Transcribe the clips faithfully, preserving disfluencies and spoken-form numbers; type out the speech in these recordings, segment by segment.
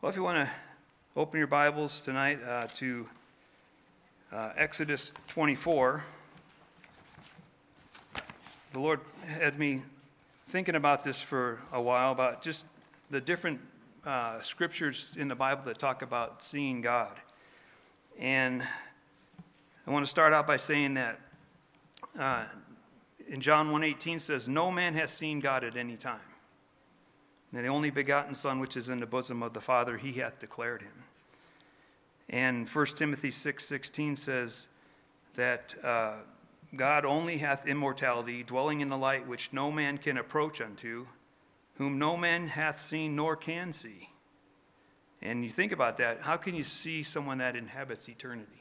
Well, if you want to open your Bibles tonight uh, to uh, Exodus twenty-four, the Lord had me thinking about this for a while, about just the different uh, scriptures in the Bible that talk about seeing God. And I want to start out by saying that uh, in John one eighteen says, "No man has seen God at any time. And the only begotten Son, which is in the bosom of the Father, he hath declared him." And First Timothy six sixteen says that uh, God only hath immortality, dwelling in the light which no man can approach unto, whom no man hath seen nor can see. And you think about that, how can you see someone that inhabits eternity?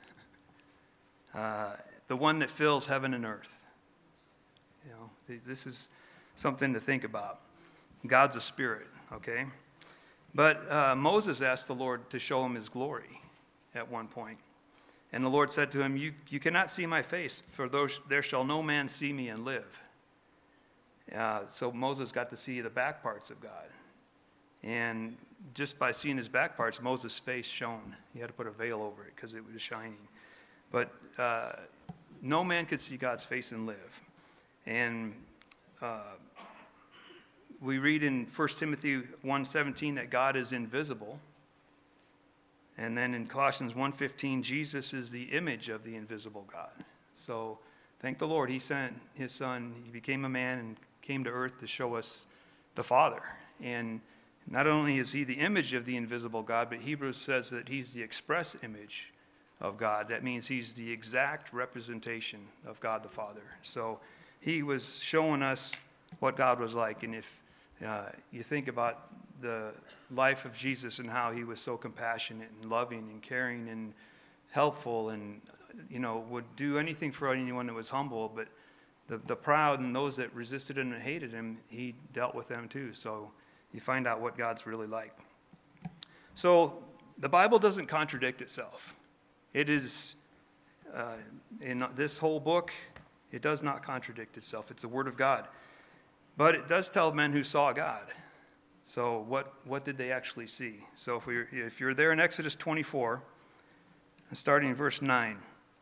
uh, the one that fills heaven and earth. You know, this is something to think about. God's a spirit, okay? But uh, Moses asked the Lord to show him his glory at one point. And the Lord said to him, you, you cannot see my face, for those, there shall no man see me and live. Uh, so Moses got to see the back parts of God. And just by seeing his back parts, Moses' face shone. He had to put a veil over it because it was shining. But uh, no man could see God's face and live. And uh, we read in First Timothy one seventeen that God is invisible. And then in Colossians one fifteen, Jesus is the image of the invisible God. So thank the Lord, he sent his Son. He became a man and came to earth to show us the Father. And not only is he the image of the invisible God, but Hebrews says that he's the express image of God. That means he's the exact representation of God the Father. So he was showing us what God was like. And if Uh, you think about the life of Jesus and how he was so compassionate and loving and caring and helpful and, you know, would do anything for anyone that was humble. But the, the proud and those that resisted him and hated him, he dealt with them too. So you find out what God's really like. So the Bible doesn't contradict itself. It is, uh, in this whole book, it does not contradict itself. It's the Word of God. But it does tell men who saw God. So what, what did they actually see? So if, we, if you're there in Exodus twenty-four, starting in verse nine.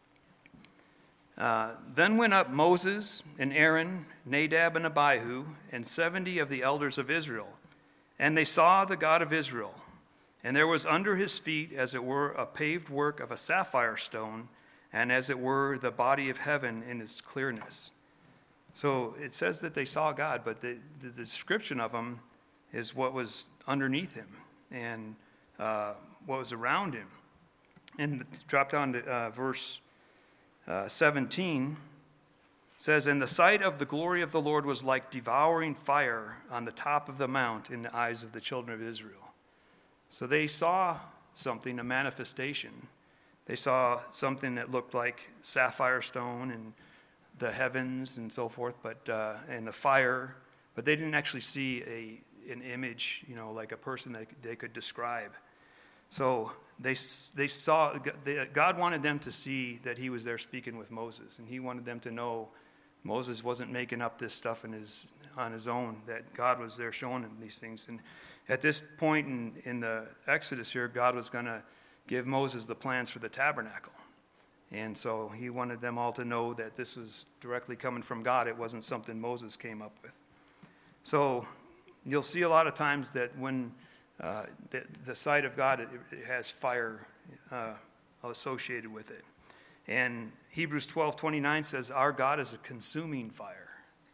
Uh, Then went up Moses and Aaron, Nadab and Abihu, and seventy of the elders of Israel. And they saw the God of Israel. And there was under his feet, as it were, a paved work of a sapphire stone, and as it were, the body of heaven in its clearness. So it says that they saw God, but the, the description of him is what was underneath him and uh, what was around him. And drop down to uh, verse uh, seventeen. Says, "And the sight of the glory of the Lord was like devouring fire on the top of the mount in the eyes of the children of Israel." So they saw something, a manifestation. They saw something that looked like sapphire stone and the heavens and so forth, but uh, and the fire, but they didn't actually see a an image, you know, like a person that they could describe. So they they saw, they, God wanted them to see that he was there speaking with Moses, and he wanted them to know Moses wasn't making up this stuff in his on his own, that God was there showing him these things. And at this point in, in the Exodus here, God was going to give Moses the plans for the tabernacle. And so he wanted them all to know that this was directly coming from God. It wasn't something Moses came up with. So you'll see a lot of times that when uh, the, the sight of God, it, it has fire uh, associated with it. And Hebrews twelve twenty-nine says, "Our God is a consuming fire."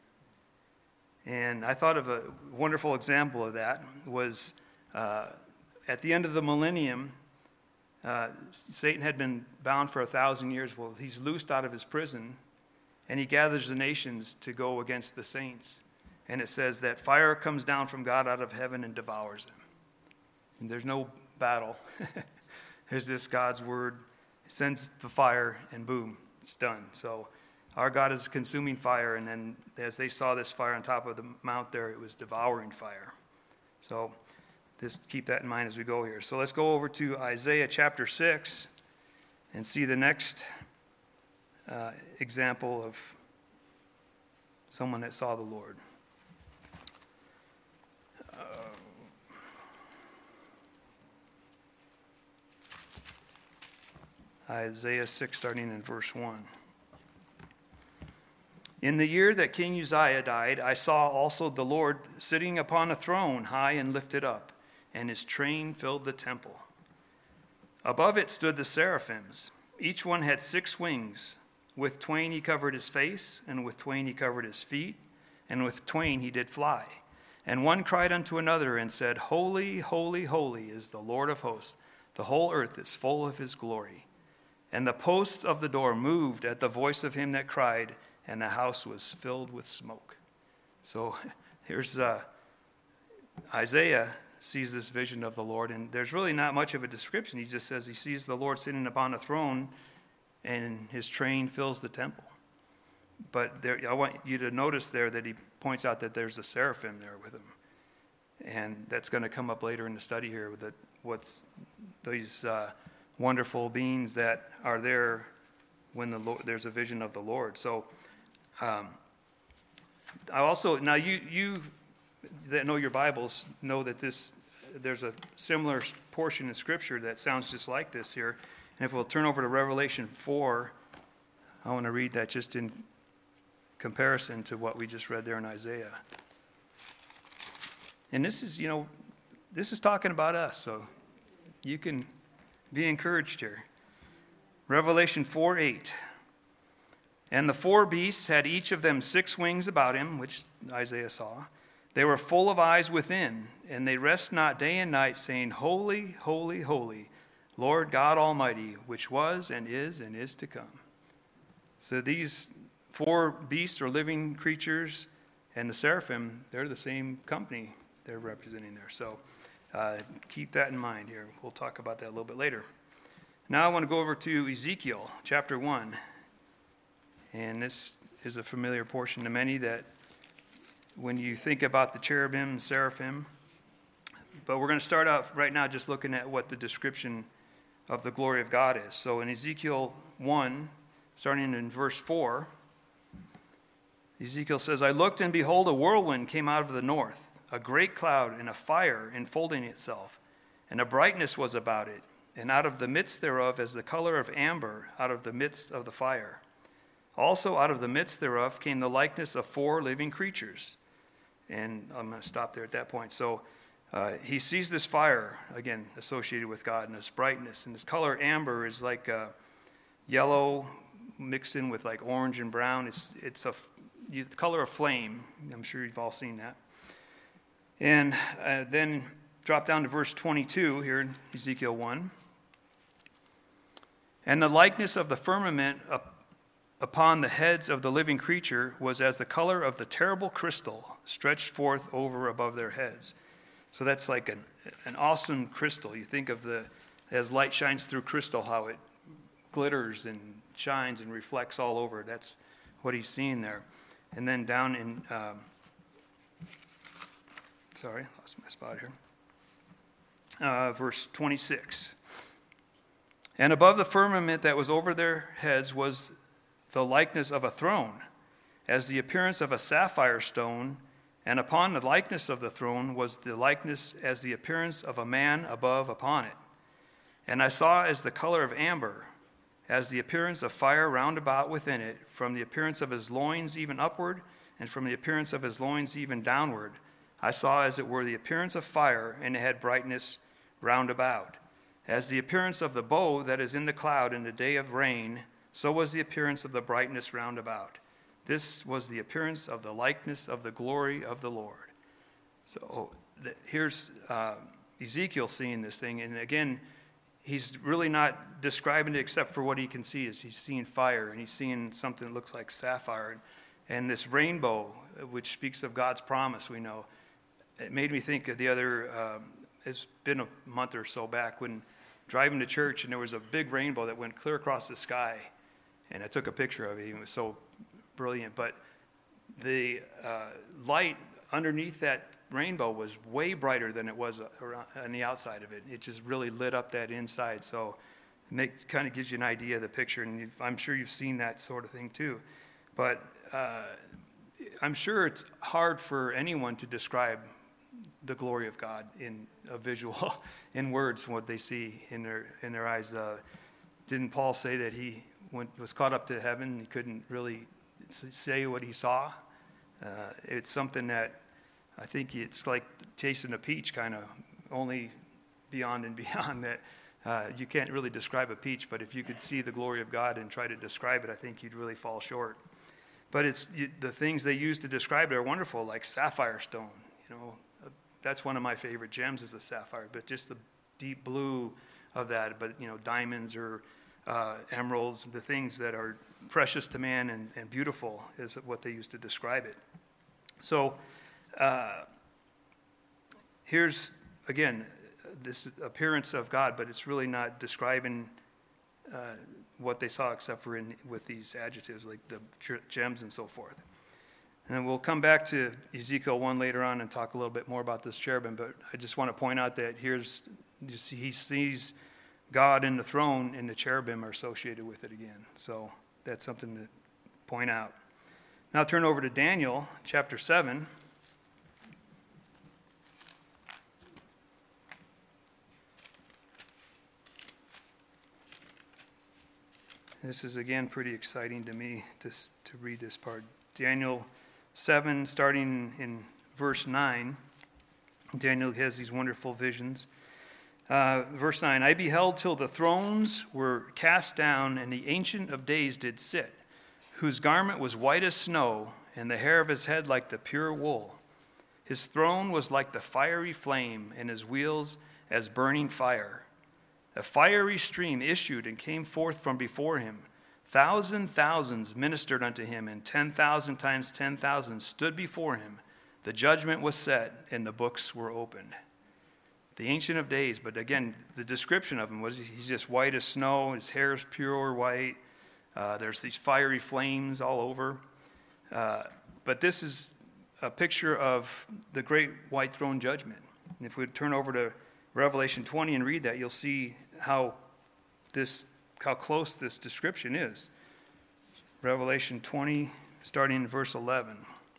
And I thought of a wonderful example of that was uh, at the end of the millennium, Uh, Satan had been bound for a thousand years. Well, he's loosed out of his prison, and he gathers the nations to go against the saints. And it says that fire comes down from God out of heaven and devours them. And there's no battle. There's just God's word. He sends the fire, and boom, it's done. So our God is consuming fire, and then as they saw this fire on top of the mount there, it was devouring fire. So Just keep that in mind as we go here. So let's go over to Isaiah chapter six and see the next uh, example of someone that saw the Lord. Uh, Isaiah six, starting in verse one. In the year that King Uzziah died, I saw also the Lord sitting upon a throne high and lifted up, and his train filled the temple. Above it stood the seraphims. Each one had six wings. With twain he covered his face, and with twain he covered his feet, and with twain he did fly. And one cried unto another and said, Holy, holy, holy is the Lord of hosts. The whole earth is full of his glory. And the posts of the door moved at the voice of him that cried, and the house was filled with smoke. So here's uh, Isaiah sees this vision of the Lord, and there's really not much of a description. He just says he sees the Lord sitting upon a throne, and his train fills the temple. But there, I want you to notice there that he points out that there's a seraphim there with him. And that's going to come up later in the study here, that what's these uh, wonderful beings that are there when the Lord, there's a vision of the Lord. So um, I also, now you, you that know your Bibles know that this there's a similar portion in Scripture that sounds just like this here. And if we'll turn over to Revelation four, I want to read that just in comparison to what we just read there in Isaiah. And this is, you know, this is talking about us, so you can be encouraged here. Revelation four eight. And the four beasts had each of them six wings about him, which Isaiah saw. They were full of eyes within, and they rest not day and night, saying, Holy, holy, holy, Lord God Almighty, which was and is and is to come. So these four beasts are living creatures, and the seraphim, they're the same company they're representing there. So uh, keep that in mind here. We'll talk about that a little bit later. Now I want to go over to Ezekiel chapter one. And this is a familiar portion to many, that when you think about the cherubim and seraphim. But we're going to start out right now just looking at what the description of the glory of God is. So in Ezekiel one, starting in verse four, Ezekiel says, I looked, and behold, a whirlwind came out of the north, a great cloud and a fire enfolding itself, and a brightness was about it, and out of the midst thereof as the color of amber out of the midst of the fire. Also out of the midst thereof came the likeness of four living creatures. And I'm going to stop there at that point. So uh, he sees this fire, again, associated with God, and this brightness. And this color amber is like uh, yellow mixed in with like orange and brown. It's, it's a the color of flame. I'm sure you've all seen that. And uh, then drop down to verse twenty-two here in Ezekiel one. And the likeness of the firmament up upon the heads of the living creature was as the color of the terrible crystal stretched forth over above their heads. So that's like an, an awesome crystal. You think of the, as light shines through crystal, how it glitters and shines and reflects all over. That's what he's seeing there. And then down in, um, sorry, lost my spot here. Uh, verse twenty-six. And above the firmament that was over their heads was the likeness of a throne, as the appearance of a sapphire stone, and upon the likeness of the throne was the likeness as the appearance of a man above upon it. And I saw as the color of amber, as the appearance of fire round about within it, from the appearance of his loins even upward, and from the appearance of his loins even downward. I saw as it were the appearance of fire, and it had brightness round about. As the appearance of the bow that is in the cloud in the day of rain, so was the appearance of the brightness round about. This was the appearance of the likeness of the glory of the Lord. So the, here's uh, Ezekiel seeing this thing. And again, he's really not describing it except for what he can see. Is he's seeing fire, and he's seeing something that looks like sapphire. And, and this rainbow, which speaks of God's promise, we know. It made me think of the other, um, it's been a month or so back when driving to church, and there was a big rainbow that went clear across the sky. And I took a picture of it. It was so brilliant. But the uh, light underneath that rainbow was way brighter than it was around, on the outside of it. It just really lit up that inside. So it kind of gives you an idea of the picture. And I'm sure you've seen that sort of thing too. But uh, I'm sure it's hard for anyone to describe the glory of God in a visual, in words, what they see in their in their eyes. Uh, didn't Paul say that he went, was caught up to heaven and he couldn't really say what he saw? Uh, it's something that I think it's like tasting a peach, kind of, only beyond and beyond that. Uh, you can't really describe a peach, but if you could see the glory of God and try to describe it, I think you'd really fall short. But it's you, the things they use to describe it are wonderful, like sapphire stone. You know, uh, that's one of my favorite gems is a sapphire, but just the deep blue of that. But you know, diamonds or uh, emeralds, the things that are precious to man and, and beautiful is what they use to describe it. So uh, here's again. This appearance of God, but it's really not describing uh, what they saw except for in, with these adjectives like the gems and so forth. And then we'll come back to Ezekiel one later on and talk a little bit more about this cherubim, but I just want to point out that here's, you see, he sees God in the throne and the cherubim are associated with it again. So that's something to point out. Now turn over to Daniel chapter seven. This is, again, pretty exciting to me to, to read this part. Daniel seven, starting in verse nine. Daniel has these wonderful visions. Uh, verse nine, I beheld till the thrones were cast down, and the Ancient of Days did sit, whose garment was white as snow, and the hair of his head like the pure wool. His throne was like the fiery flame, and his wheels as burning fire. A fiery stream issued and came forth from before him. Thousand thousands ministered unto him, and ten thousand times ten thousand stood before him. The judgment was set, and the books were opened. The Ancient of Days, but again, the description of him was he's just white as snow. His hair is pure white. Uh, there's these fiery flames all over. Uh, but this is a picture of the great white throne judgment. And if we turn over to Revelation twenty and read that, you'll see how this, how close this description is. Revelation twenty, starting in verse eleven.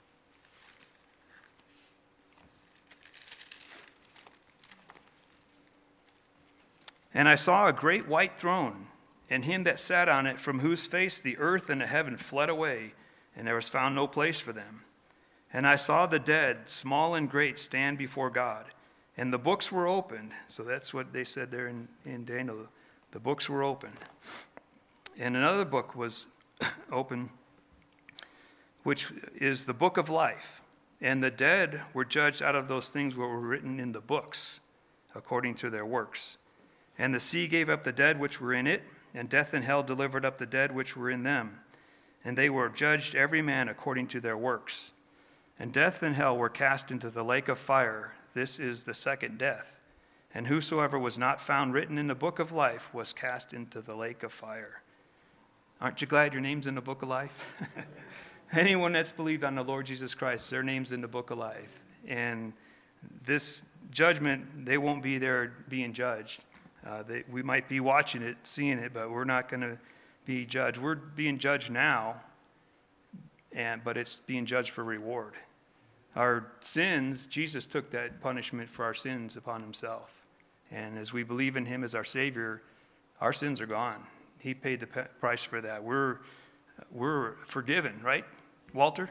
And I saw a great white throne, and him that sat on it, from whose face the earth and the heaven fled away, and there was found no place for them. And I saw the dead, small and great, stand before God. And the books were opened. So that's what they said there in, in Daniel. The books were opened. And another book was opened, which is the book of life. And the dead were judged out of those things that were written in the books, according to their works. And the sea gave up the dead which were in it, and death and hell delivered up the dead which were in them. And they were judged every man according to their works. And death and hell were cast into the lake of fire. This is the second death. And whosoever was not found written in the book of life was cast into the lake of fire. Aren't you glad your name's in the book of life? Anyone that's believed on the Lord Jesus Christ, their name's in the book of life. And this judgment, they won't be there being judged. Uh, they, we might be watching it, seeing it, but we're not going to be judged. We're being judged now, and but it's being judged for reward. Our sins, Jesus took that punishment for our sins upon himself. And as we believe in him as our Savior, our sins are gone. He paid the price for that. We're, we're forgiven, right, Walter?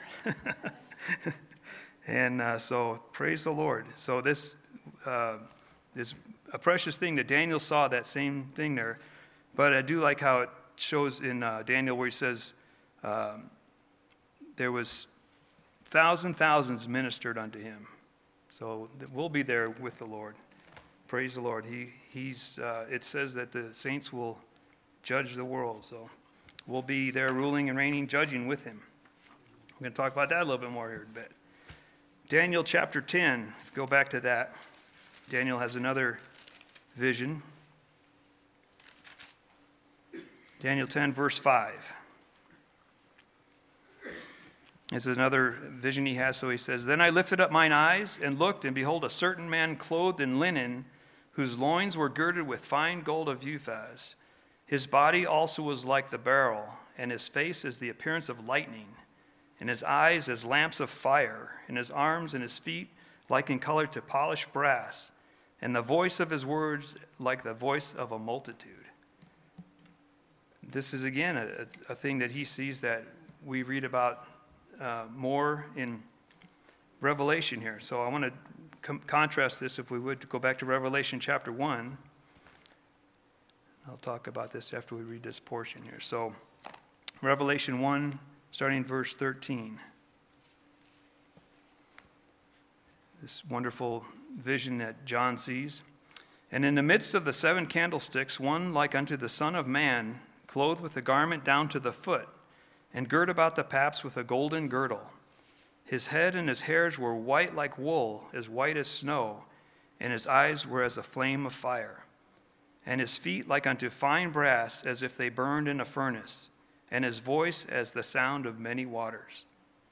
and uh, so praise the Lord. So this uh, is a precious thing that Daniel saw, that same thing there. But I do like how it shows in uh, Daniel where he says um, there was thousand thousands ministered unto him. So we'll be there with the Lord. Praise the Lord. He he's. Uh, it says that the saints will judge the world. So we'll be there ruling and reigning, judging with him. I'm going to talk about that a little bit more here in a bit. Daniel chapter ten. If you go back to that, Daniel has another vision. Daniel ten, verse five. This is another vision he has. So he says, Then I lifted up mine eyes and looked, and behold, a certain man clothed in linen, whose loins were girded with fine gold of Uphaz. His body also was like the beryl, and his face as the appearance of lightning, and his eyes as lamps of fire, and his arms and his feet like in color to polished brass, and the voice of his words like the voice of a multitude. this is, again, a, a thing that he sees that we read about uh, more in Revelation here. So I want to com- contrast this, if we would, go back to Revelation chapter one. I'll talk about this after we read this portion here. So Revelation one, starting in verse thirteen. This wonderful vision that John sees. And in the midst of the seven candlesticks, one like unto the Son of Man, clothed with a garment down to the foot, and girt about the paps with a golden girdle. His head and his hairs were white like wool, as white as snow, and his eyes were as a flame of fire. And his feet like unto fine brass, as if they burned in a furnace, and his voice as the sound of many waters.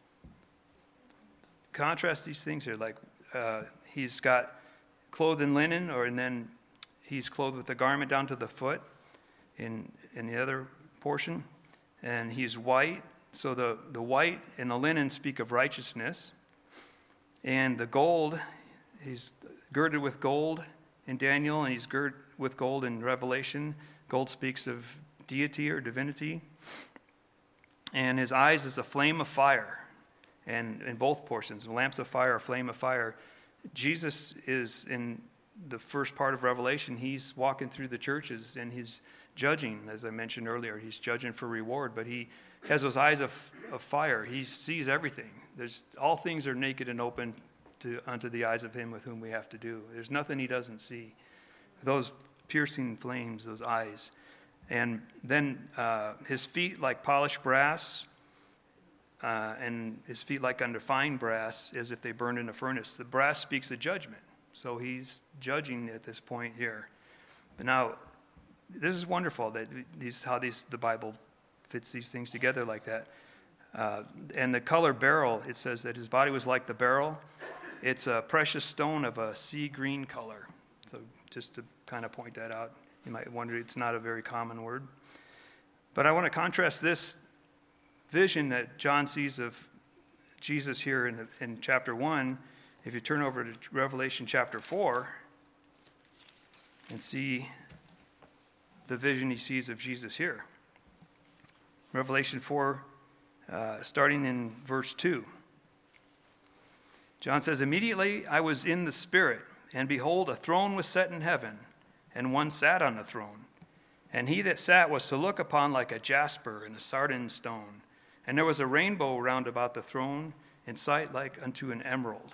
Contrast these things here, like uh, he's got clothed in linen, or and then he's clothed with a garment down to the foot in, in the other portion, and he's white. So the, the white and the linen speak of righteousness, and the gold, he's girded with gold in Daniel, and he's girded with gold in Revelation. Gold speaks of deity or divinity, and his eyes is a flame of fire. And in both portions, lamps of fire, a flame of fire. Jesus is, in the first part of Revelation, he's walking through the churches and he's judging, as I mentioned earlier. He's judging for reward, but he has those eyes of, of fire. He sees everything. There's all things are naked and open to unto the eyes of him with whom we have to do. There's nothing he doesn't see. Those piercing flames, those eyes. And then uh, his feet like polished brass, Uh, and his feet like unto fine brass, as if they burned in a furnace. The brass speaks of judgment. So he's judging at this point here. But now, this is wonderful that these how these the Bible fits these things together like that. Uh, and the color beryl, it says that his body was like the beryl. It's a precious stone of a sea green color. So just to kind of point that out, you might wonder it's not a very common word. But I want to contrast this vision that John sees of Jesus here in, the, in chapter one, if you turn over to Revelation chapter four and see the vision he sees of Jesus here. Revelation four, uh, starting in verse two. John says, "Immediately I was in the Spirit, and behold, a throne was set in heaven, and one sat on the throne. And he that sat was to look upon like a jasper and a sardine stone. And there was a rainbow round about the throne, in sight like unto an emerald."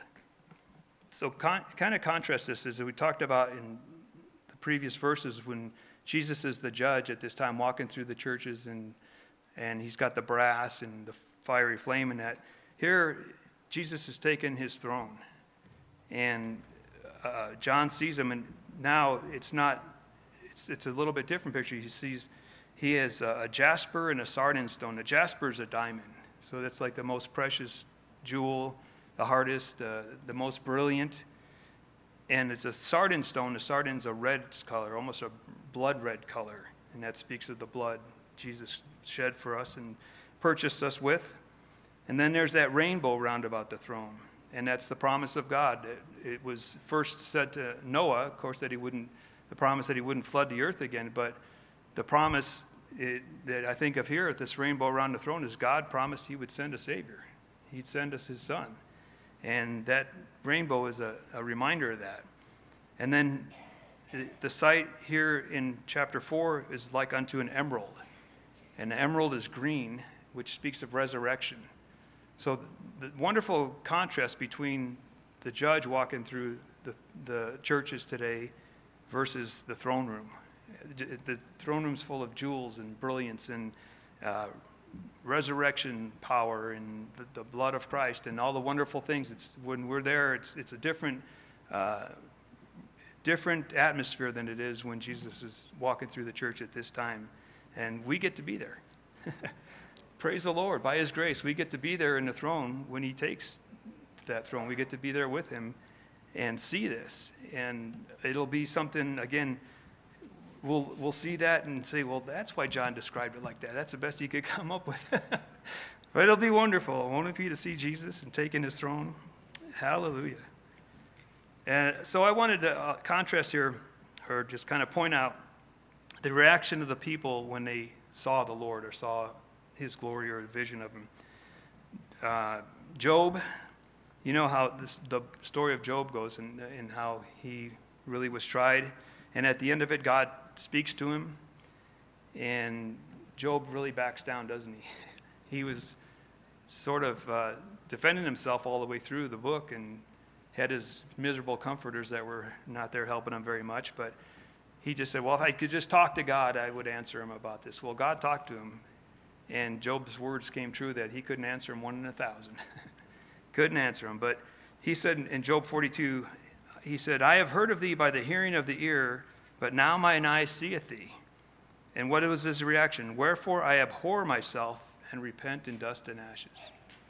So con- kind of contrast this as we talked about in the previous verses when Jesus is the judge at this time walking through the churches, and and he's got the brass and the fiery flame in that. Here, Jesus has taken his throne. And uh, John sees him, and now it's not, it's, it's a little bit different picture. He sees He has a jasper and a sardine stone. A jasper is a diamond. So that's like the most precious jewel, the hardest, uh, the most brilliant. And it's a sardine stone. The sardine's a red color, almost a blood red color. And that speaks of the blood Jesus shed for us and purchased us with. And then there's that rainbow round about the throne. And that's the promise of God. It, it was first said to Noah, of course, that he wouldn't, the promise that he wouldn't flood the earth again, but the promise it, that I think of here at this rainbow around the throne is God promised he would send a Savior. He'd send us his Son. And that rainbow is a, a reminder of that. And then the sight here in chapter four is like unto an emerald. And the emerald is green, which speaks of resurrection. So the wonderful contrast between the judge walking through the, the churches today versus the throne room. The throne room's full of jewels and brilliance and uh, resurrection power and the, the blood of Christ and all the wonderful things. It's when we're there, it's it's a different uh, different atmosphere than it is when Jesus is walking through the church at this time, and we get to be there. Praise the Lord! By His grace, we get to be there in the throne when He takes that throne. We get to be there with Him and see this, and it'll be something again. We'll we'll see that and say, well, that's why John described it like that. That's the best he could come up with. But it'll be wonderful, won't it be, to see Jesus and taking his throne? Hallelujah. And so I wanted to uh, contrast here, or just kind of point out the reaction of the people when they saw the Lord or saw his glory or a vision of him. Uh, Job, you know how this, the story of Job goes and, and how he really was tried. And at the end of it, God speaks to him. And Job really backs down, doesn't he? He was sort of uh, defending himself all the way through the book and had his miserable comforters that were not there helping him very much. But he just said, well, if I could just talk to God, I would answer him about this. Well, God talked to him. And Job's words came true that he couldn't answer him one in a thousand. Couldn't answer him. But he said in Job forty-two, he said, I have heard of thee by the hearing of the ear, but now mine eye seeth thee. And what was his reaction? Wherefore I abhor myself and repent in dust and ashes.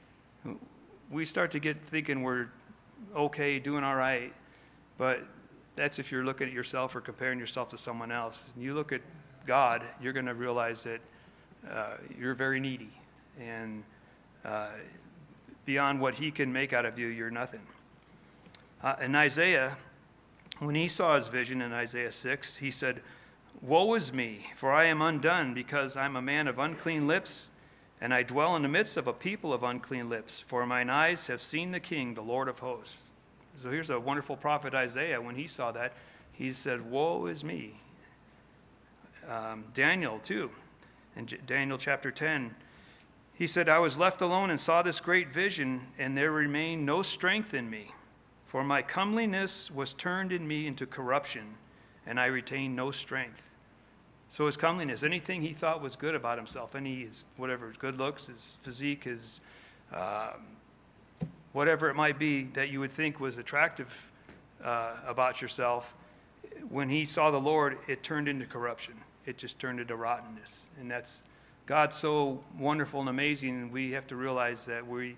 We start to get thinking we're okay, doing all right, but that's if you're looking at yourself or comparing yourself to someone else. You look at God, you're going to realize that Uh, you're very needy, and uh, beyond what he can make out of you, you're nothing. Uh, in Isaiah, when he saw his vision in Isaiah six, he said, woe is me, for I am undone, because I'm a man of unclean lips, and I dwell in the midst of a people of unclean lips, for mine eyes have seen the King, the Lord of hosts. So here's a wonderful prophet Isaiah. When he saw that, he said, woe is me. Um, Daniel, too. In Daniel chapter ten, he said, I was left alone and saw this great vision, and there remained no strength in me. For my comeliness was turned in me into corruption, and I retained no strength. So his comeliness, anything he thought was good about himself, any, his, whatever, his good looks, his physique, his uh, whatever it might be that you would think was attractive uh, about yourself, when he saw the Lord, it turned into corruption. It just turned into rottenness. And that's, God's so wonderful and amazing, and we have to realize that we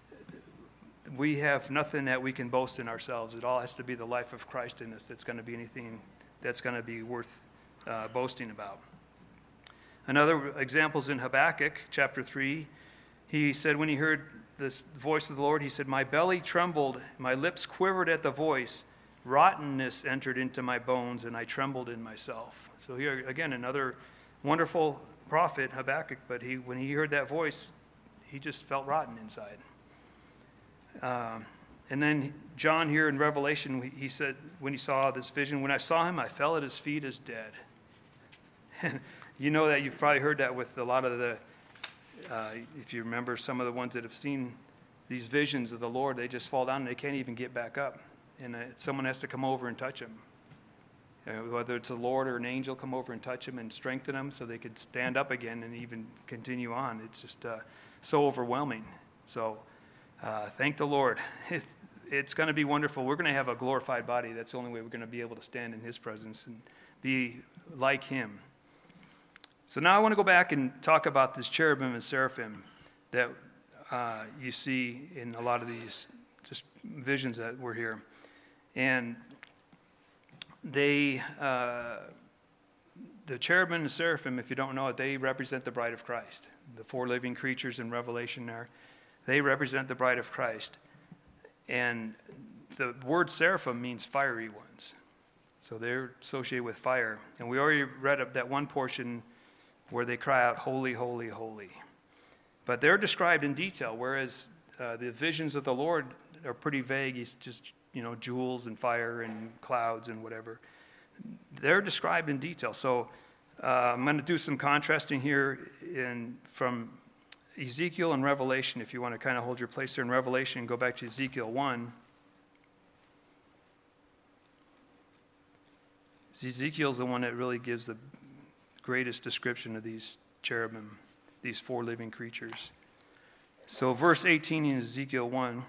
we have nothing that we can boast in ourselves. It all has to be the life of Christ in us that's going to be anything that's going to be worth uh, boasting about. Another example is in Habakkuk chapter three. He said when he heard this voice of the Lord, he said, my belly trembled, my lips quivered at the voice. Rottenness entered into my bones, and I trembled in myself. So here, again, another wonderful prophet, Habakkuk, but he, when he heard that voice, he just felt rotten inside. Um, and then John here in Revelation, he said, when he saw this vision, when I saw him, I fell at his feet as dead. And you know that you've probably heard that with a lot of the, uh, if you remember some of the ones that have seen these visions of the Lord, they just fall down and they can't even get back up. And uh, someone has to come over and touch them. Uh, whether it's a Lord or an angel, come over and touch them and strengthen them so they could stand up again and even continue on. It's just uh, so overwhelming. So uh, thank the Lord. It's, it's going to be wonderful. We're going to have a glorified body. That's the only way we're going to be able to stand in his presence and be like him. So now I want to go back and talk about this cherubim and seraphim that uh, you see in a lot of these just visions that were here. And they, uh, the cherubim and the seraphim, if you don't know it, they represent the bride of Christ. The four living creatures in Revelation there, they represent the bride of Christ. And the word seraphim means fiery ones. So they're associated with fire. And we already read up that one portion where they cry out, holy, holy, holy. But they're described in detail, whereas uh, the visions of the Lord are pretty vague. He's just, you know, jewels and fire and clouds and whatever. They're described in detail. So uh, I'm going to do some contrasting here in from Ezekiel and Revelation. If you want to kind of hold your place there in Revelation, go back to Ezekiel one. Ezekiel's the one that really gives the greatest description of these cherubim, these four living creatures. So verse eighteen in Ezekiel one.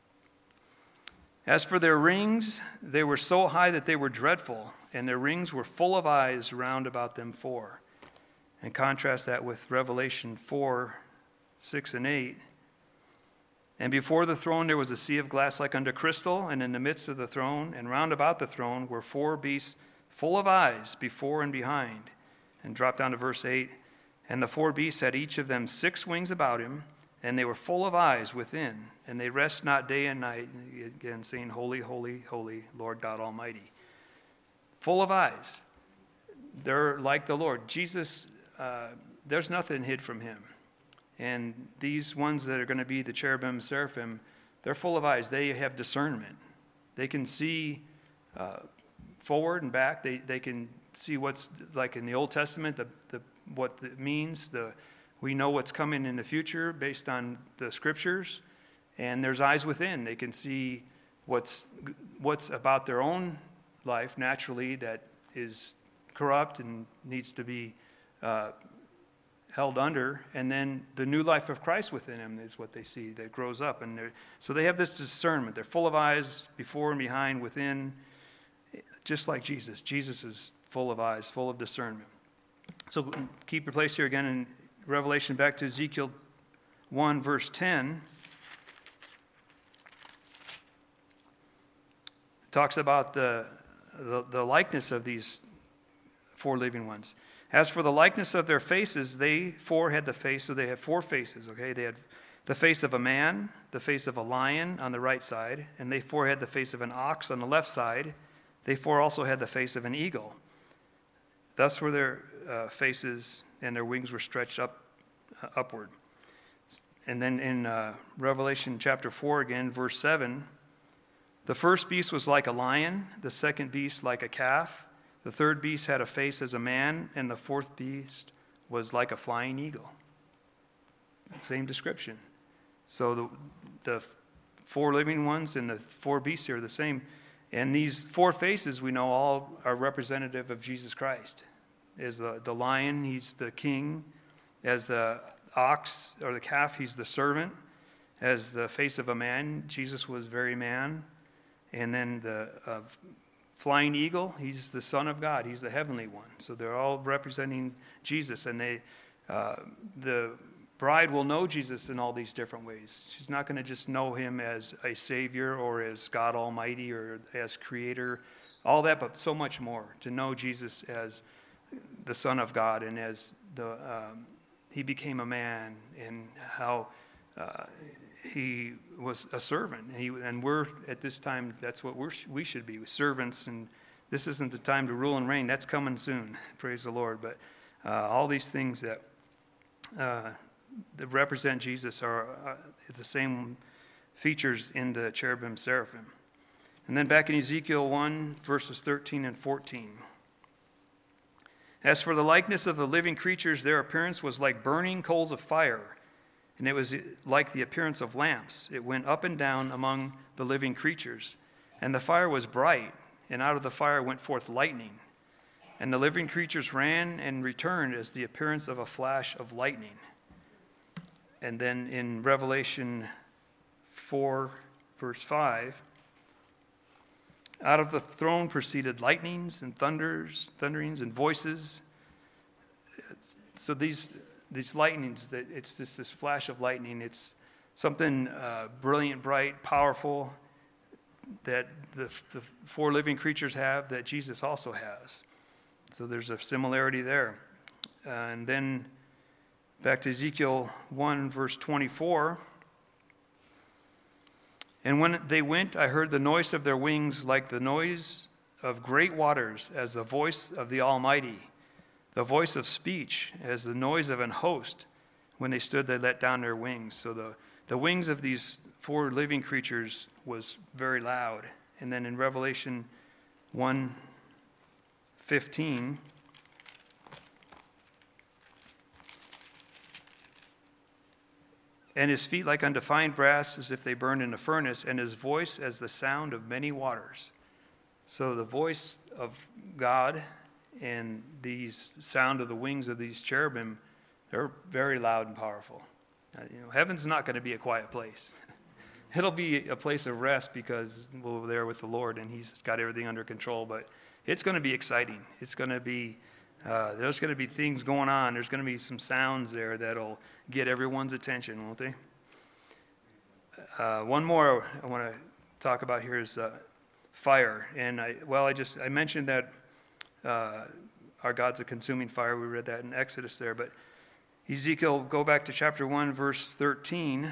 As for their rings, they were so high that they were dreadful, and their rings were full of eyes round about them four. And contrast that with Revelation four, six, and eight. And before the throne there was a sea of glass like unto crystal, and in the midst of the throne, and round about the throne, were four beasts full of eyes before and behind. And drop down to verse eight. And the four beasts had each of them six wings about him, and they were full of eyes within, and they rest not day and night, again saying, holy, holy, holy, Lord God Almighty. Full of eyes. They're like the Lord. Jesus uh, there's nothing hid from him. And these ones that are going to be the cherubim, seraphim, they're full of eyes. They have discernment. They can see uh, forward and back. They they can see what's like in the Old Testament, the, the what it means. The we know what's coming in the future based on the scriptures. And there's eyes within. They can see what's what's about their own life naturally that is corrupt and needs to be uh, held under, and then the new life of Christ within them is what they see that grows up. And so they have this discernment. They're full of eyes before and behind, within, just like Jesus. Jesus is full of eyes, full of discernment. So keep your place here again in Revelation, back to Ezekiel one, verse ten. It talks about the, the, the likeness of these four living ones. As for the likeness of their faces, they four had the face, so they had four faces, okay? They had the face of a man, the face of a lion on the right side, and they four had the face of an ox on the left side. They four also had the face of an eagle. Thus were their uh, faces, and their wings were stretched up uh, upward. And then in uh, Revelation chapter four again, verse seven, the first beast was like a lion, the second beast like a calf, the third beast had a face as a man, and the fourth beast was like a flying eagle. Same description. So the, the four living ones and the four beasts here are the same. And these four faces, we know, all are representative of Jesus Christ. As the, the lion, he's the king. As the ox or the calf, he's the servant. As the face of a man, Jesus was very man. And then the uh, flying eagle, he's the Son of God. He's the heavenly one. So they're all representing Jesus. And they, uh, the bride will know Jesus in all these different ways. She's not going to just know him as a Savior or as God Almighty or as Creator, all that, but so much more. To know Jesus as the Son of God and as the um, he became a man, and how uh, he was a servant. And, he, and we're, at this time, that's what we're, we should be, servants. And this isn't the time to rule and reign. That's coming soon. Praise the Lord. But uh, all these things that, uh, that represent Jesus are uh, the same features in the cherubim, seraphim. And then back in Ezekiel one, verses thirteen and fourteen. As for the likeness of the living creatures, their appearance was like burning coals of fire, and it was like the appearance of lamps. It went up and down among the living creatures. And the fire was bright, and out of the fire went forth lightning. And the living creatures ran and returned as the appearance of a flash of lightning. And then in Revelation four, verse five, out of the throne proceeded lightnings and thunders, thunderings and voices. So these these lightnings, that it's just this flash of lightning. It's something uh, brilliant, bright, powerful that the, the four living creatures have that Jesus also has. So there's a similarity there. Uh, and then back to Ezekiel one, verse twenty-four. And when they went, I heard the noise of their wings like the noise of great waters, as the voice of the Almighty, the voice of speech, as the noise of an host. When they stood, they let down their wings. So the, the wings of these four living creatures was very loud. And then in Revelation one fifteen, and his feet like unto fine brass, as if they burned in a furnace, and his voice as the sound of many waters. So the voice of God and the sound of the wings of these cherubim, they're very loud and powerful. Uh, you know, heaven's not going to be a quiet place. It'll be a place of rest because we're there with the Lord and he's got everything under control. But it's going to be exciting. It's going to be, uh, there's going to be things going on. There's going to be some sounds there that'll get everyone's attention, won't they? Uh, one more I want to talk about here is uh, fire. And I, well, I just, I mentioned that uh, our God's a consuming fire. We read that in Exodus there. But Ezekiel, go back to chapter one, verse thirteen.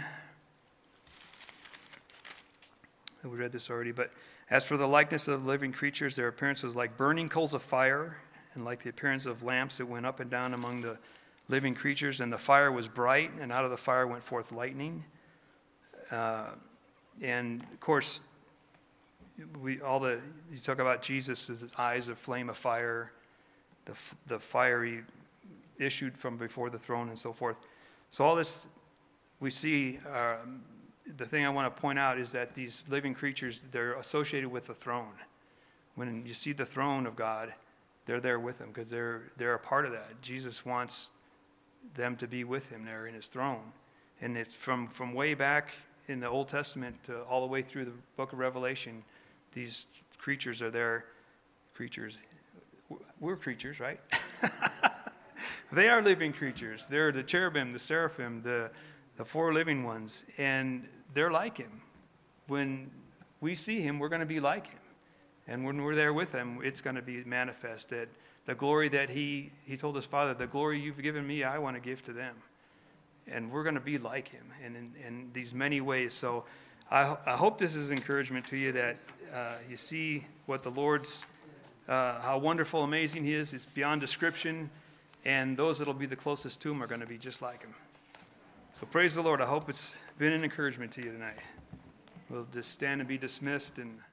We read this already. But as for the likeness of the living creatures, their appearance was like burning coals of fire, and like the appearance of lamps that went up and down among the living creatures, and the fire was bright, and out of the fire went forth lightning. Uh, and of course, we all the you talk about Jesus' eyes of flame of fire, the the fire he issued from before the throne, and so forth. So all this we see. Uh, the thing I want to point out is that these living creatures, they're associated with the throne. When you see the throne of God, they're there with him because they're they're a part of that. Jesus wants them to be with him there in his throne. And it's from, from way back in the Old Testament to all the way through the book of Revelation, these creatures are there. Creatures. We're creatures, right? They are living creatures. They're the cherubim, the seraphim, the, the four living ones. And they're like him. When we see him, we're going to be like him. And when we're there with him, it's going to be manifested. The glory that he, he told his Father, the glory you've given me, I want to give to them. And we're going to be like him in, in, in these many ways. So I, I hope this is encouragement to you that uh, you see what the Lord's, uh, how wonderful, amazing he is. It's beyond description. And those that will be the closest to him are going to be just like him. So praise the Lord. I hope it's been an encouragement to you tonight. We'll just stand and be dismissed. And